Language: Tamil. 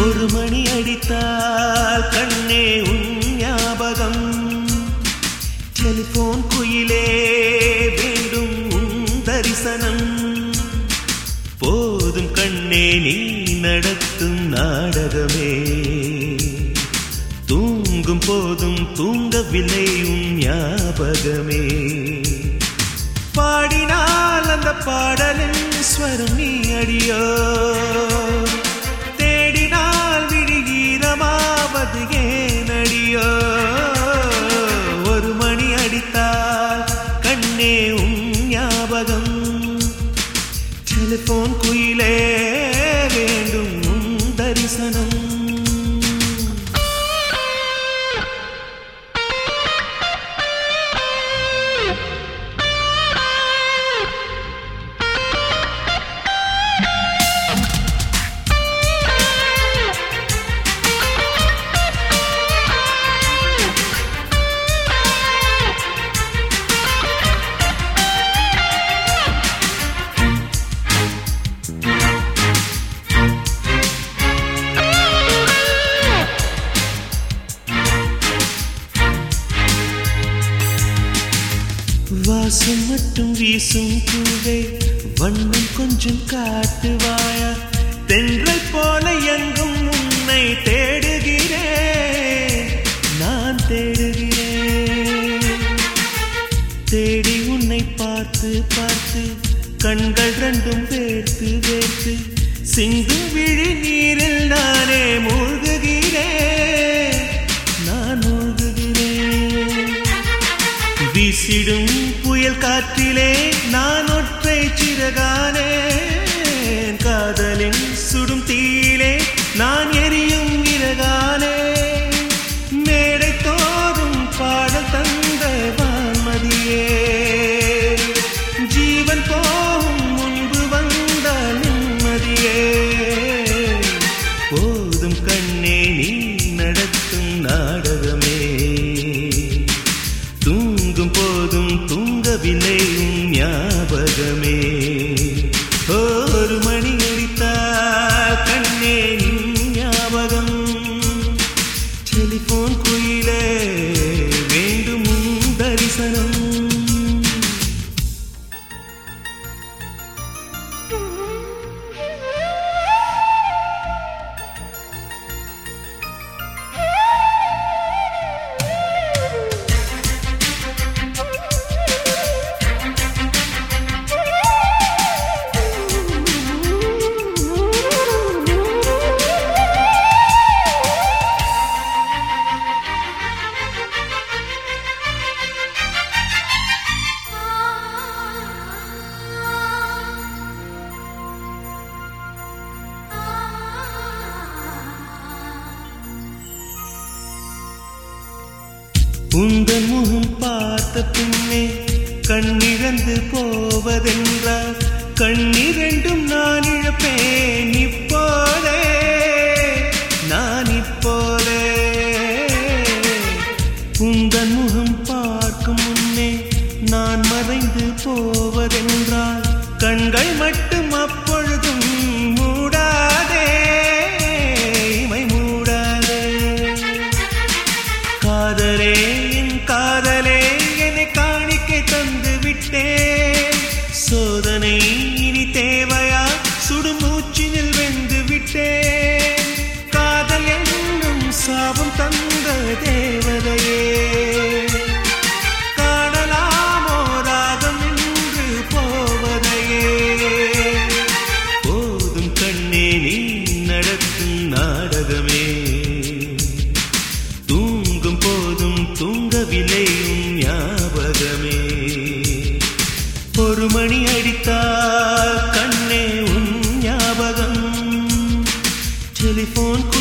ஒரு மணி அடித்தால் கண்ணே உன் ஞாபகம். டெலிபோன் குயிலே வேண்டும் உன் தரிசனம். போதும் கண்ணே நீ நடத்தும் நாடகமே. தூங்கும் போதும் தூங்கவில்லை உன் ஞாபகமே. பாடினால் அந்த பாடலின் ஸ்வரம் நீ அடியோ. தேடினால் விழிகீரமாவது ஏனடியோ. ஒரு மணி அடித்தால் கண்ணே உன் ஞாபகம். டெலிபோன் குயிலே வேண்டும் உன் தரிசனம். வாசம் மட்டும் வீசும் பூவே வண்ணம் கொஞ்சம் காட்டுவாயா. தென்றல் போல எங்கும் உன்னை தேடுகிறேன் நான் தேடுகிறேன். தேடி உன்னை பார்த்து பார்த்து கண்கள் ரெண்டும் வேர்த்து வேர்த்து சிந்தும் விழி நீரில் நானே மூழ்குகிறேன் நான் மூழ்குகிறேன். வீசிடும் புயல் காற்றிலே நான் ஒற்றை சிறகானே. காதலின் சுடும் தீயிலே நான் எரியும் இறகானே. மேடை தோறும் பாடல் தந்த வான்மதியே. ஜீவன் போகும் முன்பு வந்த நிம்மதியே. போதும் கண்ணே நீ நடத்தும் நாடகமே. தூங்கும் போதும் தூங்கவில்லை உன் ஞாபகமே. ஒரு மணி அடித்தால் கண்ணே உன் ஞாபகம். டெலிபோன் குயிலே வேண்டும் உன் தரிசனம். உந்தன் முகம் பார்த்த பின்னே கண்ணிழந்து போவதென்றால் கண்ணிரண்டும் நான் இழப்பேன் இப்போதே நான் இப்போதே. உந்தன் முகம் பார்க்கும் முன்னே நான் மறைந்து போவதென்றால் கண்கள் மட்டும் அப்பொழுதும் மூடாதே இமை மூடாதே. காதலே காதலே என்னை காணிக்கை தந்து விட்டேன். சோதனை இனி தேவையா சுடும் மூச்சினில் வெந்து விட்டேன். காதல் என்னும் சாபம் தந்த தேவதையே. காணலாமோ ராகம் என்று போவதையே. போதும் கண்ணே நீ நடத்தும் நாடகமே. தூங்கும் போதும் தூங்கவில்லை உன் ஞாபகமே. ஒரு மணி அடித்தால் கண்ணே உன் ஞாபகம். டெலிபோன்